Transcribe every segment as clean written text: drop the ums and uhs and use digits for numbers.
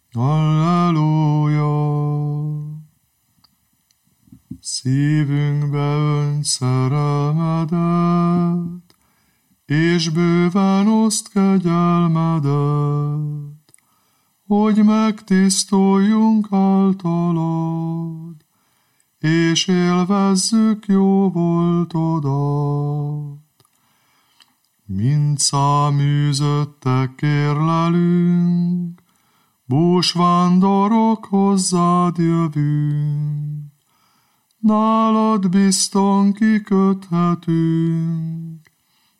Halleluja! Szívünkbe önt szerelmedet, és bőven oszt kegyelmedet, hogy megtisztuljunk általad, és élvezzük jó voltodat. Mint száműzöttek kérlelünk, búsvándorok hozzád jövünk, nálad bizton kiköthetünk,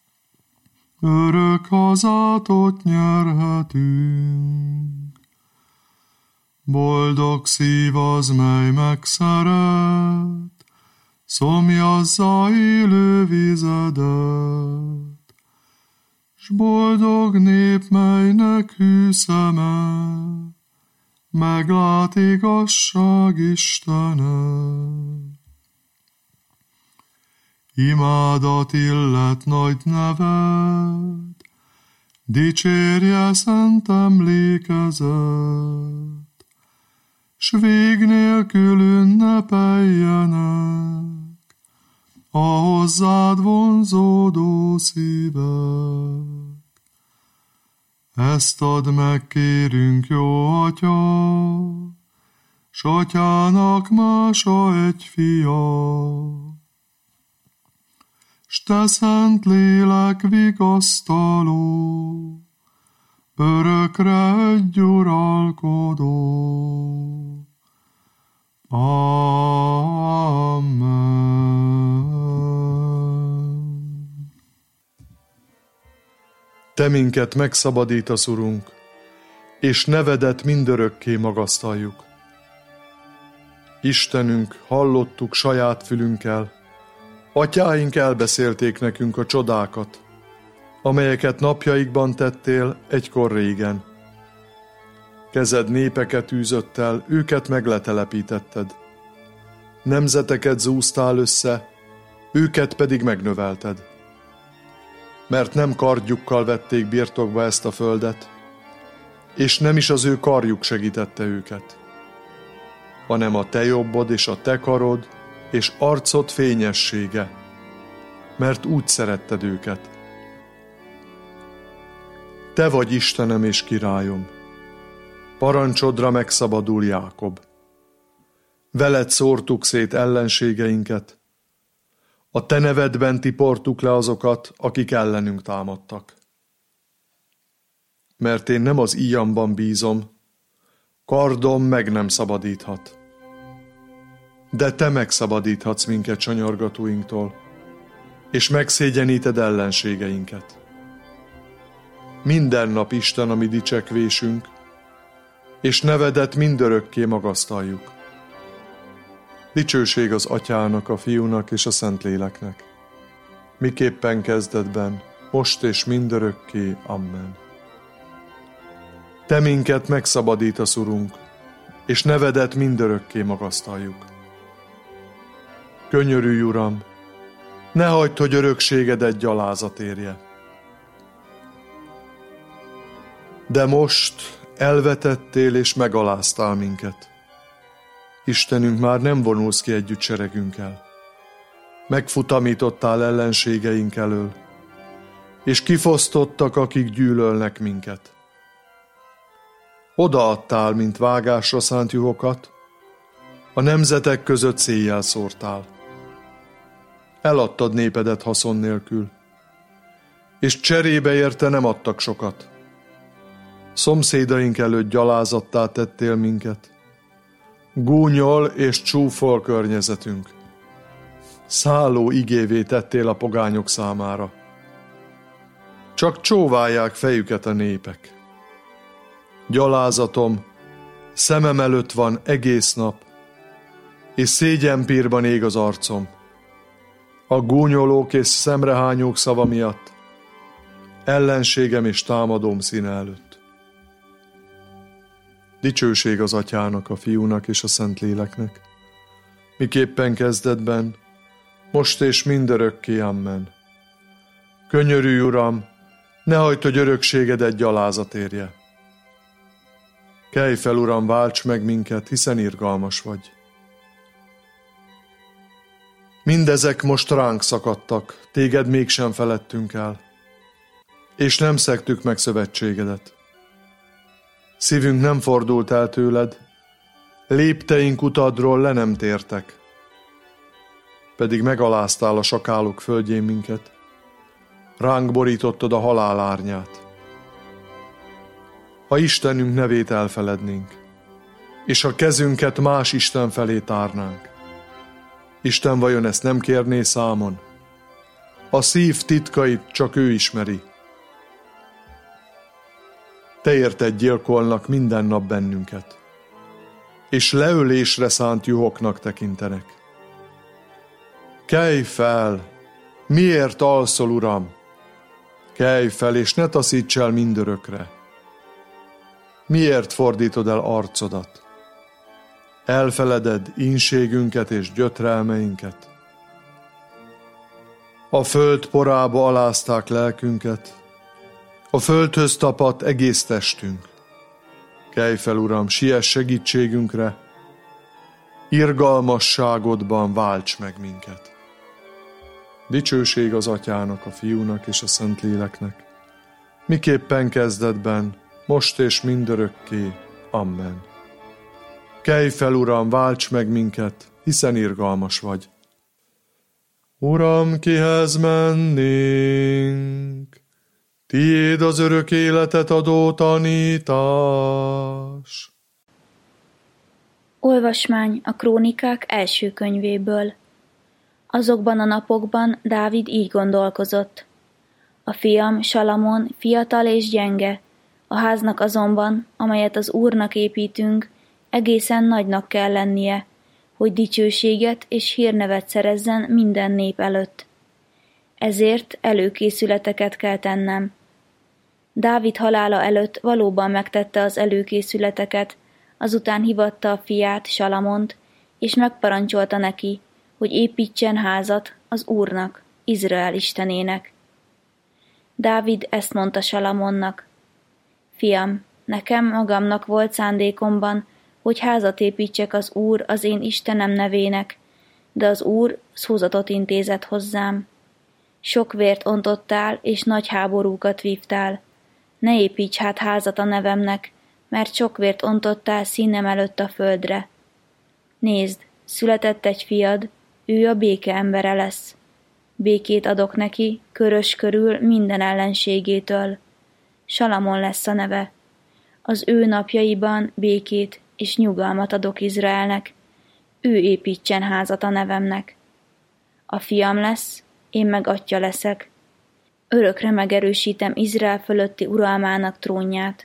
örök hazátot nyerhetünk. Boldog szív az, mely megszeret, szomjazza élő vizedet, s boldog nép, melynek hű szeme, meglát igazság Istenet. Imádat illet nagy neved, dicsérje szent emlékezet, s vég nélkül ünnepeljenek a hozzád vonzódó szívek. Ezt add meg, kérünk, jó Atya, s Atyának mása egy fia, s te szent lélek vigasztaló, örökre egy uralkodó. Amen. Te minket megszabadítasz, Urunk, és nevedet mindörökké magasztaljuk. Istenünk, hallottuk saját fülünkkel, atyáink elbeszélték nekünk a csodákat, amelyeket napjaikban tettél egykor régen. Kezed népeket űzött el, őket megletelepítetted. Nemzeteket zúztál össze, őket pedig megnövelted. Mert nem kardjukkal vették birtokba ezt a földet, és nem is az ő karjuk segítette őket, hanem a te jobbod és a te karod és arcod fényessége, mert úgy szeretted őket. Te vagy Istenem és királyom, parancsodra megszabadul Jákob. Veled szórtuk szét ellenségeinket, a te nevedben tiportuk le azokat, akik ellenünk támadtak. Mert én nem az íjamban bízom, kardom meg nem szabadíthat. De te megszabadíthatsz minket sanyargatóinktól, és megszégyeníted ellenségeinket. Minden nap Isten a mi dicsekvésünk, és nevedet mindörökké magasztaljuk. Dicsőség az Atyának, a Fiúnak és a Szentléleknek, miképpen kezdetben, most és mindörökké. Amen. Te minket megszabadítasz, Urunk, és nevedet mindörökké magasztaljuk. Könyörülj, Uram, ne hagyd, hogy örökségedet gyalázat érje. De most elvetettél és megaláztál minket. Istenünk, már nem vonulsz ki együtt seregünkkel. Megfutamítottál ellenségeink elől, és kifosztottak, akik gyűlölnek minket. Odaadtál, mint vágásra szánt juhokat, a nemzetek között széjjel szórtál. Eladtad népedet haszon nélkül, és cserébe érte nem adtak sokat. Szomszédaink előtt gyalázattá tettél minket. Gúnyol és csúfol környezetünk. Szálló igévé tettél a pogányok számára. Csak csóválják fejüket a népek. Gyalázatom szemem előtt van egész nap, és szégyenpírban ég az arcom. A gúnyolók és szemrehányók szava miatt, ellenségem és támadóm színe előtt. Dicsőség az Atyának, a Fiúnak és a Szentléleknek, miképpen kezdetben, most és mindörökké. Amen. Könyörülj, Uram, ne hagyd, hogy örökségedet gyalázat érje. Kelj fel, Uram, válts meg minket, hiszen irgalmas vagy. Mindezek most ránk szakadtak, téged mégsem feledtünk el, és nem szegtük meg szövetségedet. Szívünk nem fordult el tőled, lépteink utadról le nem tértek, pedig megaláztál a sakálok földjén minket, ránk borítottad a halál árnyát. Ha Istenünk nevét elfelednénk, és a kezünket más Isten felé tárnánk, Isten vajon ezt nem kérné számon? A szív titkait csak ő ismeri. Te érted gyilkolnak minden nap bennünket, és leölésre szánt juhoknak tekintenek. Kelj fel! Miért alszol, Uram? Kelj fel, és ne taszíts el mindörökre. Miért fordítod el arcodat? Elfeleded ínségünket és gyötrelmeinket. A föld porába alázták lelkünket, a földhöz tapadt egész testünk. Kelj fel, Uram, siess segítségünkre, irgalmasságodban válts meg minket. Dicsőség az Atyának, a Fiúnak és a Szentléleknek, miképpen kezdetben, most és mindörökké. Amen. Kelj fel, Uram, válts meg minket, hiszen irgalmas vagy. Uram, kihez mennénk? Tiéd az örök életet adó tanítás. Olvasmány a Krónikák első könyvéből. Azokban a napokban Dávid így gondolkozott. A fiam Salamon fiatal és gyenge, a háznak azonban, amelyet az Úrnak építünk, egészen nagynak kell lennie, hogy dicsőséget és hírnevet szerezzen minden nép előtt. Ezért előkészületeket kell tennem. Dávid halála előtt valóban megtette az előkészületeket, azután hívatta a fiát, Salamont, és megparancsolta neki, hogy építsen házat az Úrnak, Izrael istenének. Dávid ezt mondta Salamonnak: Fiam, nekem magamnak volt szándékomban, hogy házat építsek az Úr, az én Istenem nevének, de az Úr szózatot intézett hozzám. Sok vért ontottál, és nagy háborúkat vívtál. Ne építs hát házat a nevemnek, mert sok vért ontottál színem előtt a földre. Nézd, született egy fiad, ő a béke embere lesz. Békét adok neki, körös körül minden ellenségétől. Salamon lesz a neve. Az ő napjaiban békét és nyugalmat adok Izraelnek. Ő építsen házat a nevemnek. A fiam lesz, én meg atya leszek. Örökre megerősítem Izrael fölötti uralmának trónját.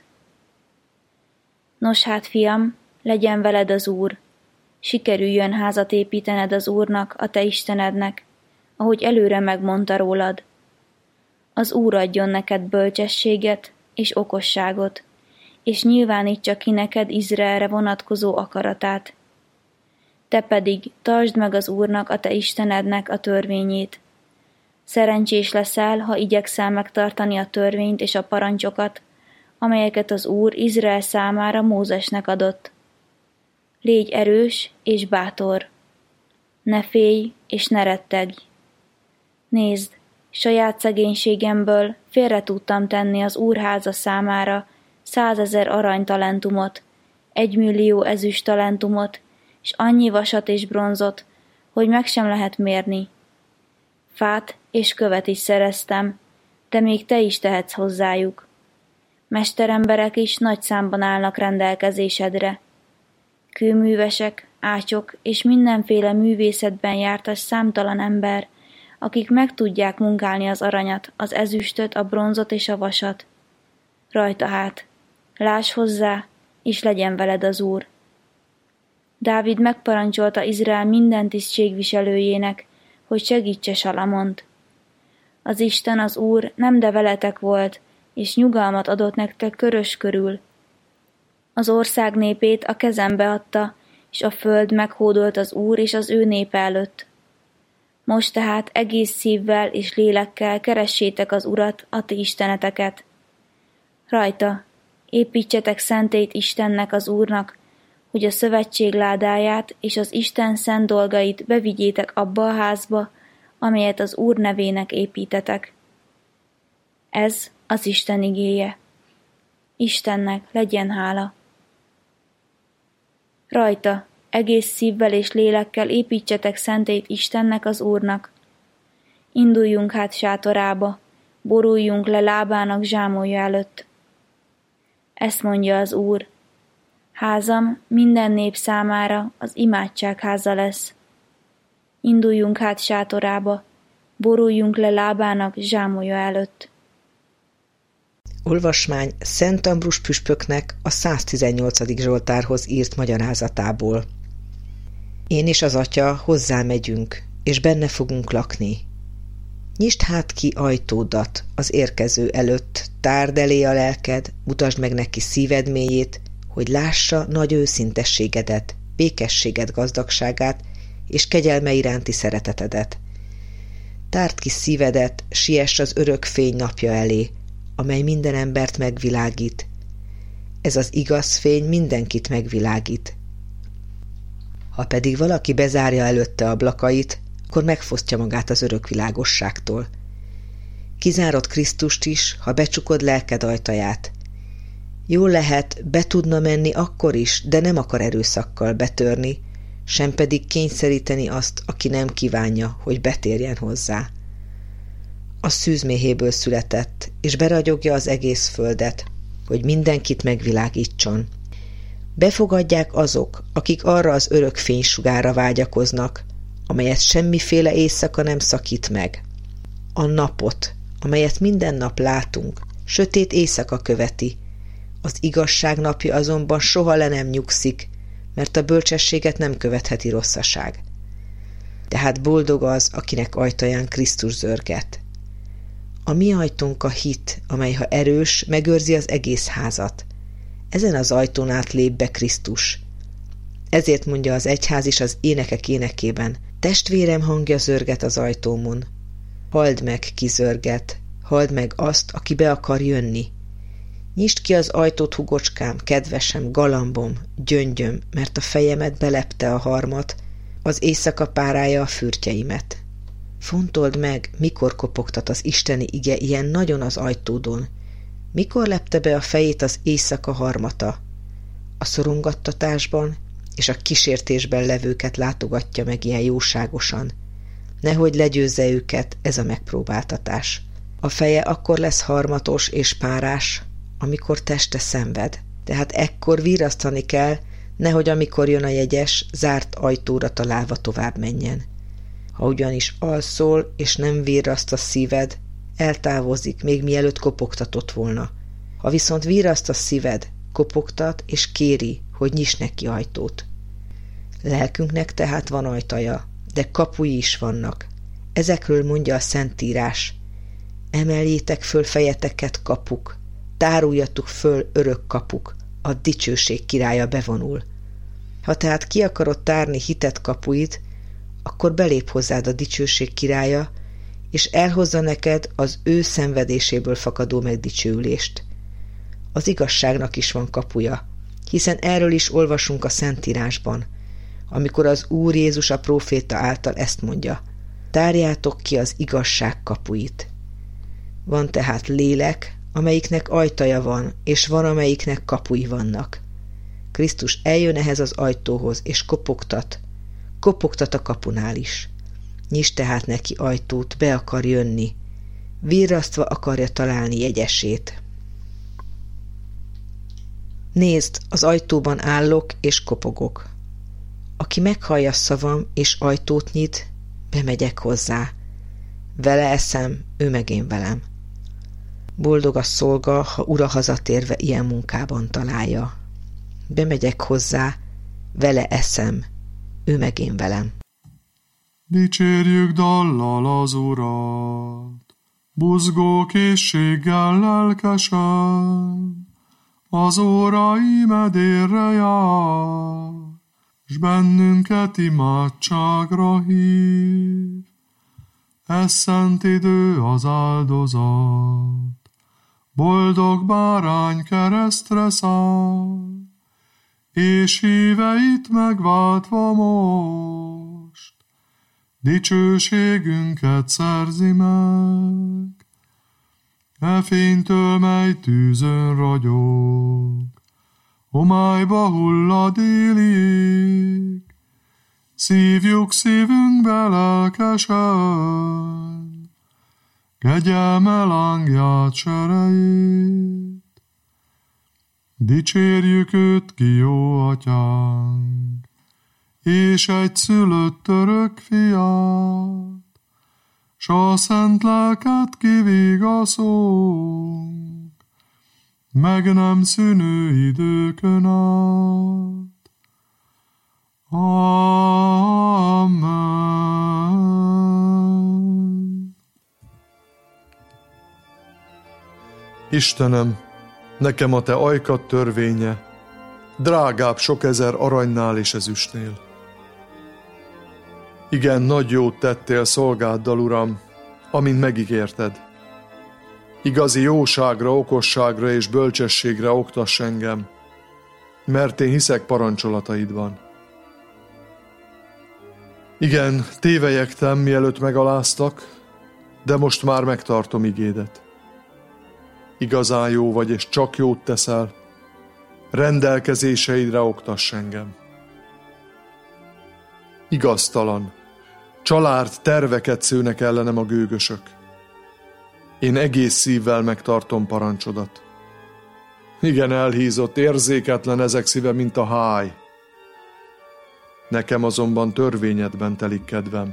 Nos hát, fiam, legyen veled az Úr. Sikerüljön házat építened az Úrnak, a te Istenednek, ahogy előre megmondta rólad. Az Úr adjon neked bölcsességet és okosságot, és nyilvánítsa ki neked Izraelre vonatkozó akaratát. Te pedig tartsd meg az Úrnak, a te Istenednek a törvényét. Szerencsés leszel, ha igyekszel megtartani a törvényt és a parancsokat, amelyeket az Úr Izrael számára Mózesnek adott. Légy erős és bátor. Ne félj és ne rettegj. Nézd, saját szegénységemből félre tudtam tenni az Úr háza számára 100 000 aranytalentumot, 1 millió ezüsttalentumot, és annyi vasat és bronzot, hogy meg sem lehet mérni. Fát és követ is szereztem, de még te is tehetsz hozzájuk. Mesteremberek is nagy számban állnak rendelkezésedre. Kőművesek, ácsok és mindenféle művészetben jártas számtalan ember, akik meg tudják munkálni az aranyat, az ezüstöt, a bronzot és a vasat. Rajta hát, láss hozzá, és legyen veled az Úr. Dávid megparancsolta Izrael minden tisztségviselőjének, hogy segítse Salamont. Az Isten, az Úr nem de veletek volt, és nyugalmat adott nektek körös körül. Az ország népét a kezembe adta, és a föld meghódolt az Úr és az ő népe előtt. Most tehát egész szívvel és lélekkel keressétek az Urat, a ti isteneteket. Rajta, építsetek szentélyt Istennek, az Úrnak, hogy a szövetség ládáját és az Isten szent dolgait bevigyétek abba a házba, amelyet az Úr nevének építetek. Ez az Isten igéje. Istennek legyen hála. Rajta, egész szívvel és lélekkel építsetek szentélyt Istennek, az Úrnak. Induljunk hát sátorába, boruljunk le lábának zsámolja előtt. Ezt mondja az Úr: házam minden nép számára az imádságháza lesz. Induljunk hát sátorába, boruljunk le lábának zsámolja előtt. Olvasmány Szent Ambrus püspöknek a 118. Zsoltárhoz írt magyarázatából. Én és az Atya hozzám-megyünk, és benne fogunk lakni. Nyisd hát ki ajtódat az érkező előtt, tárd elé a lelked, mutasd meg neki szíved mélyét, hogy lássa nagy őszintességedet, békességed gazdagságát és kegyelme iránti szeretetedet. Tárd ki szívedet, siess az örök fény napja elé, amely minden embert megvilágít. Ez az igaz fény mindenkit megvilágít. Ha pedig valaki bezárja előtte ablakait, akkor megfosztja magát az örök világosságtól. Kizárod Krisztust is, ha becsukod lelked ajtaját. Jól lehet, be tudna menni akkor is, de nem akar erőszakkal betörni, sem pedig kényszeríteni azt, aki nem kívánja, hogy betérjen hozzá. A szűzméhéből született, és beragyogja az egész földet, hogy mindenkit megvilágítson. Befogadják azok, akik arra az örök fénysugárra vágyakoznak, amelyet semmiféle éjszaka nem szakít meg. A napot, amelyet minden nap látunk, sötét éjszaka követi. Az igazság napja azonban soha le nem nyugszik, mert a bölcsességet nem követheti rosszaság. Tehát boldog az, akinek ajtaján Krisztus zörget. A mi ajtónk a hit, amely ha erős, megőrzi az egész házat. Ezen az ajtón át lép be Krisztus. Ezért mondja az egyház is az énekek énekében: testvérem hangja zörget az ajtómon. Halld meg, ki zörget, halld meg azt, aki be akar jönni. Nyisd ki az ajtót, hugocskám, kedvesem, galambom, gyöngyöm, mert a fejemet belepte a harmat, az éjszaka párája a fürtjeimet. Fontold meg, mikor kopogtat az isteni ige ilyen nagyon az ajtódon. Mikor lepte be a fejét az éjszaka harmata? A szorongattatásban és a kísértésben levőket látogatja meg ilyen jóságosan. Nehogy legyőzze őket ez a megpróbáltatás. A feje akkor lesz harmatos és párás, amikor teste szenved. Tehát ekkor virrasztani kell, nehogy amikor jön a jegyes, zárt ajtóra találva tovább menjen. Ha ugyanis alszol, és nem virraszt a szíved, eltávozik, még mielőtt kopogtatott volna. Ha viszont virraszt a szíved, kopogtat és kéri, hogy nyiss neki ajtót. Lelkünknek tehát van ajtaja, de kapui is vannak. Ezekről mondja a Szentírás: emeljétek föl fejeteket, kapuk, táruljatok föl, örök kapuk, a dicsőség királya bevonul. Ha tehát ki akarod tárni hitet kapuit, akkor belép hozzád a dicsőség királya, és elhozza neked az ő szenvedéséből fakadó megdicsőülést. Az igazságnak is van kapuja, hiszen erről is olvasunk a Szentírásban, amikor az Úr Jézus a próféta által ezt mondja: tárjátok ki az igazság kapuit. Van tehát lélek, amelyiknek ajtaja van, és van, amelyiknek kapui vannak. Krisztus eljön ehhez az ajtóhoz, és kopogtat a kapunál is. Nyisd tehát neki ajtót, be akar jönni. Virrasztva akarja találni jegyesét. Nézd, az ajtóban állok, és kopogok. Aki meghallja szavam, és ajtót nyit, bemegyek hozzá. Vele eszem, ő meg én velem. Boldog a szolga, ha ura hazatérve ilyen munkában találja. Bemegyek hozzá, vele eszem, ő meg én velem. Dicsérjük dallal az Urat, buzgó készséggel lelkesen, az óra imedérre jár, s bennünket imádságra hív. Ez szent idő az áldozat, boldog bárány keresztre száll, és híveit megváltva most, dicsőségünket szerzi meg. E fénytől, mely tűzön ragyog, homályba hullad élig, szívjuk szívünkbe lelkesen, kegyelme lángját serejét. Dicsérjük őt ki, jó atyánk, és egy szülött örök fiát, s a szent lelket kivigaszunk, meg nem szűnő időkön át. Amen. Istenem, nekem a te ajkad törvénye, drágább sok ezer aranynál és ezüstnél. Igen, nagy jót tettél szolgáddal, Uram, amint megígérted. Igazi jóságra, okosságra és bölcsességre oktass engem, mert én hiszek parancsolataidban. Igen, tévelyegtem, mielőtt megaláztak, de most már megtartom igédet. Igazán jó vagy, és csak jót teszel, rendelkezéseidre oktass engem. Igaztalan, család terveket szőnek ellenem a gőgösök. Én egész szívvel megtartom parancsodat. Igen, elhízott, érzéketlen ezek szíve, mint a háj. Nekem azonban törvényedben telik kedvem.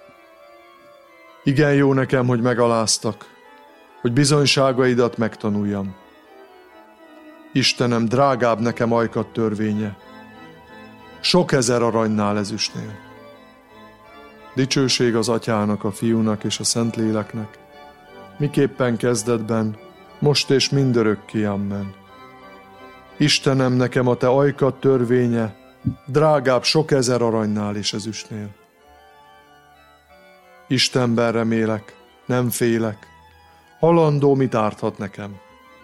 Igen, jó nekem, hogy megaláztak, hogy bizonyságaidat megtanuljam. Istenem, drágább nekem ajkad törvénye, sok ezer aranynál ezüstnél. Dicsőség az Atyának, a Fiúnak és a Szentléleknek, miképpen kezdetben, most és mindörökké, amen. Istenem, nekem a te ajkad törvénye, drágább sok ezer aranynál és ezüstnél. Istenben remélek, nem félek, halandó mit árthat nekem.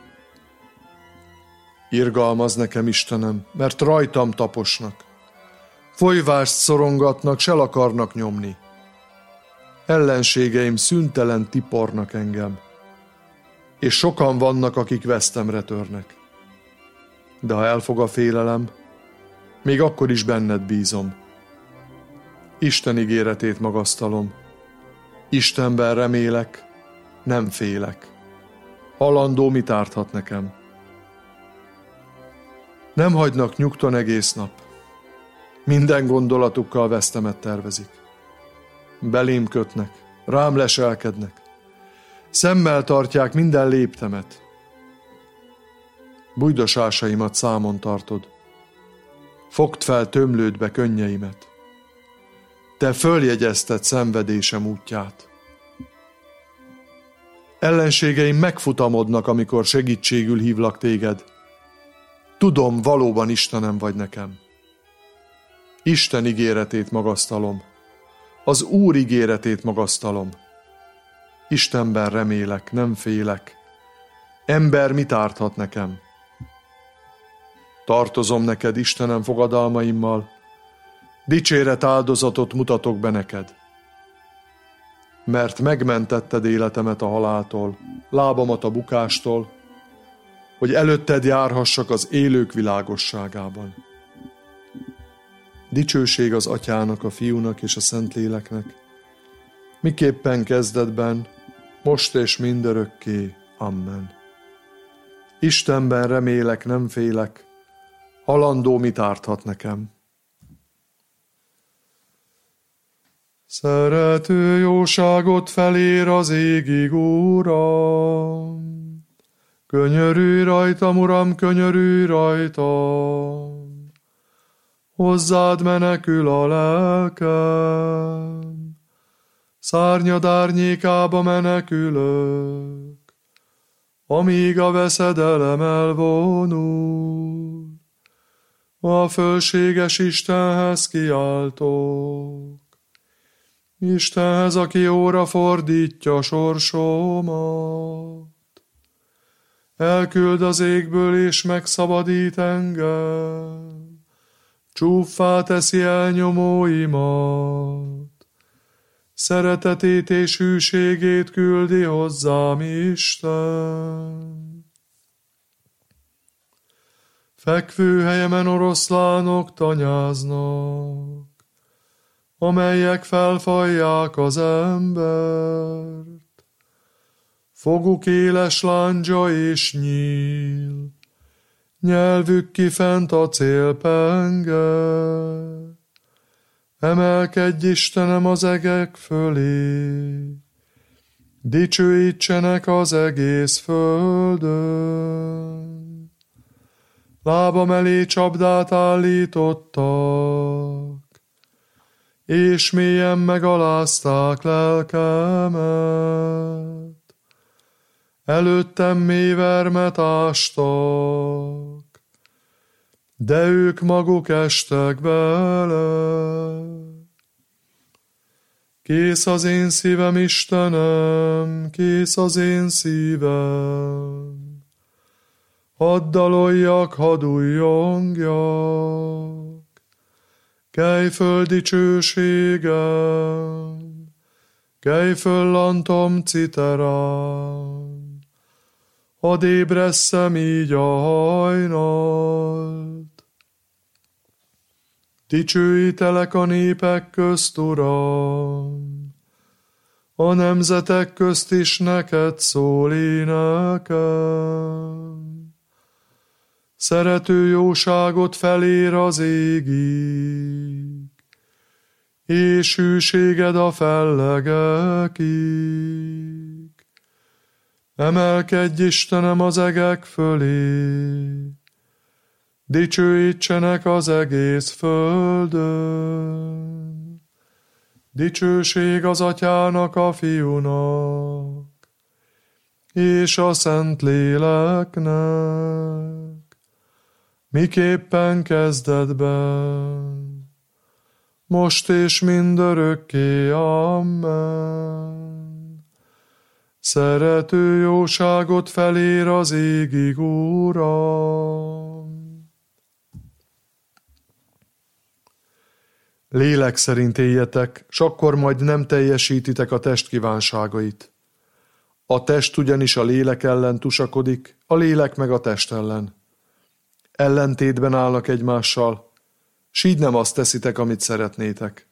Irgalmaz nekem, Istenem, mert rajtam taposnak. Folyvást szorongatnak, s el akarnak nyomni. Ellenségeim szüntelen tipornak engem, és sokan vannak, akik vesztemre törnek. De ha elfog a félelem, még akkor is benned bízom. Isten ígéretét magasztalom. Istenben remélek, nem félek. Halandó mit árthat nekem? Nem hagynak nyugton egész nap. Minden gondolatukkal vesztemet tervezik. Belém kötnek, rám leselkednek. Szemmel tartják minden léptemet. Bújdosásaimat számon tartod. Fogd fel tömlődbe könnyeimet. Te följegyezted szenvedésem útját. Ellenségeim megfutamodnak, amikor segítségül hívlak téged. Tudom, valóban Istenem vagy nekem. Isten ígéretét magasztalom. Az Úr ígéretét magasztalom. Istenben remélek, nem félek. Ember mit árthat nekem? Tartozom neked, Istenem, fogadalmaimmal. Dicséret áldozatot mutatok be neked. Mert megmentetted életemet a haláltól, lábamat a bukástól, hogy előtted járhassak az élők világosságában. Dicsőség az Atyának, a Fiúnak és a Szentléleknek, miképpen kezdetben, most és mindörökké. Amen. Istenben remélek, nem félek, halandó mit árthat nekem? Szerető jóságot felér az égig, Uram. Könyörülj rajtam, Uram, könyörülj rajtam. Hozzád menekül a lelkem. Szárnyad árnyékába menekülök, amíg a veszedelem elvonul. A fölséges Istenhez kiáltok. Istenhez, aki óra fordítja sorsomat. elküld az égből és megszabadít engem, csúffá teszi elnyomóimat, szeretetét és hűségét küldi hozzám Isten. Fekvőhelyemen oroszlánok tanyáznak, amelyek felfalják az embert. Foguk éles lándzsa és nyíl, nyelvük kifent a célpenge. Emelkedj Istenem az egek fölé, dicsőítsenek az egész földön. Lábam elé csapdát állítottak, és mélyen megalázták lelkemet. Előttem mély vermet ástak, de ők maguk estek bele. Kész az én szívem, Istenem, kész az én szívem. Hadd daloljak, hadd újjongjak, kelj föl dicsőségem, kelj föl lantom citerám, hadd ébresszem így a hajnalt. Dicsőítelek a népek közt, Uram, a nemzetek közt is neked szól énekem. Szerető jóságot felér az égig, és hűséged a fellegekig. Emelkedj Istenem az egek fölé, dicsőítsenek az egész földön. Dicsőség az Atyának, a Fiúnak, és a Szentléleknek, miképpen kezdetben, most és mindörökké. Amen. Szerető jóságot felér az égig, Uram. Lélek szerint éljetek, s akkor majd nem teljesítitek a test kívánságait. A test ugyanis a lélek ellen tusakodik, a lélek meg a test ellen. Ellentétben állnak egymással, s így nem azt teszitek, amit szeretnétek.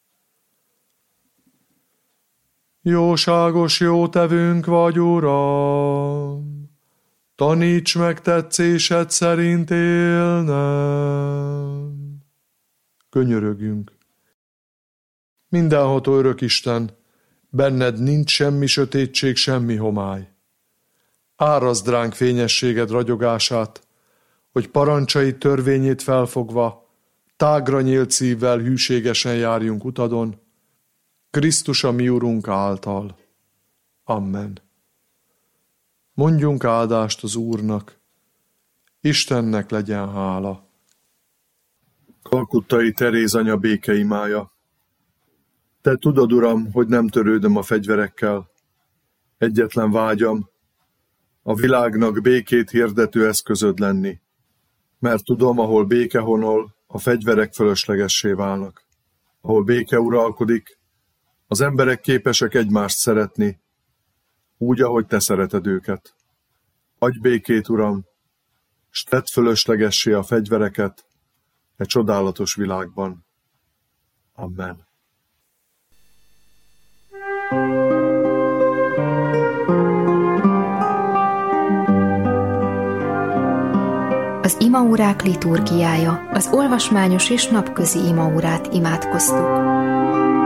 Jóságos jótevőnk vagy, Uram, taníts meg tetszésed szerint élnem. Könyörögjünk. Mindenható örök Isten, benned nincs semmi sötétség, semmi homály. Árazd ránk fényességed ragyogását, hogy parancsai törvényét felfogva, tágra nyílt szívvel hűségesen járjunk utadon, Krisztus a mi Urunk által. Amen. Mondjunk áldást az Úrnak, Istennek legyen hála. Kalkuttai Teréz anya békeimája. Te tudod, Uram, hogy nem törődöm a fegyverekkel. Egyetlen vágyam, a világnak békét hirdető eszközöd lenni. Mert tudom, ahol béke honol, a fegyverek fölöslegessé válnak. Ahol béke uralkodik, az emberek képesek egymást szeretni, úgy, ahogy te szereted őket. Adj békét, Uram, s tedd fölöslegessé a fegyvereket e csodálatos világban. Amen. Az imaórák liturgiája, az olvasmányos és napközi imaórát imádkoztuk.